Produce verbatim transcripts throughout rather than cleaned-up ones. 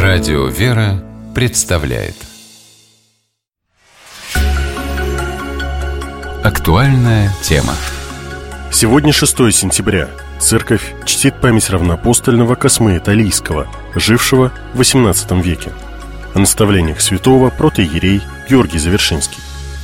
Радио «Вера» представляет актуальная тема. Сегодня шестое сентября. Церковь чтит память равноапостольного Космы Италийского, жившего в восемнадцатом веке. О наставлениях святого протоиерей Георгий Завершинский.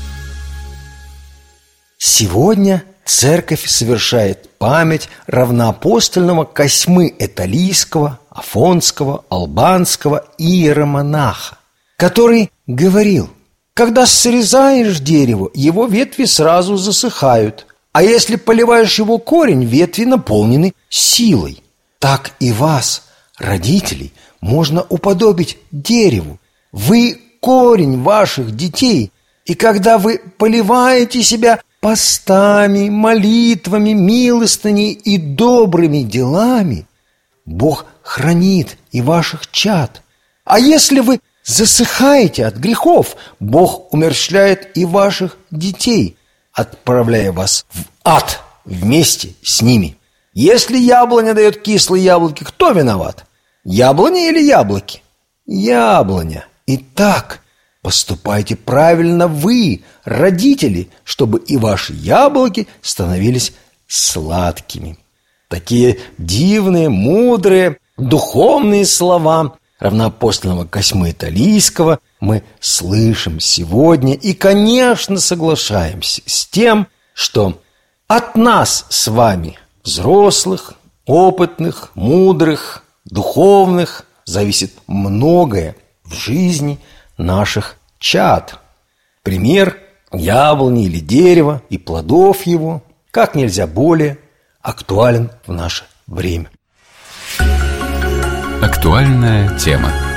Сегодня церковь совершает память равноапостольного Косьмы Италийского, афонского, албанского иеромонаха, который говорил: когда срезаешь дерево, его ветви сразу засыхают, а если поливаешь его корень, ветви наполнены силой. Так и вас, родителей, можно уподобить дереву. Вы корень ваших детей, и когда вы поливаете себя постами, молитвами, милостыней и добрыми делами, Бог хранит и ваших чад. А если вы засыхаете от грехов, Бог умерщвляет и ваших детей, отправляя вас в ад вместе с ними. Если яблоня дает кислые яблоки, кто виноват? Яблоня или яблоки? Яблоня. Итак, поступайте правильно вы, родители, чтобы и ваши яблоки становились сладкими. Такие дивные, мудрые, духовные слова равноапостольного Косьмы Италийского мы слышим сегодня и, конечно, соглашаемся с тем, что от нас с вами, взрослых, опытных, мудрых, духовных, зависит многое в жизни наших чад. Пример яблони или дерева и плодов его как нельзя более актуален в наше время. Актуальная тема.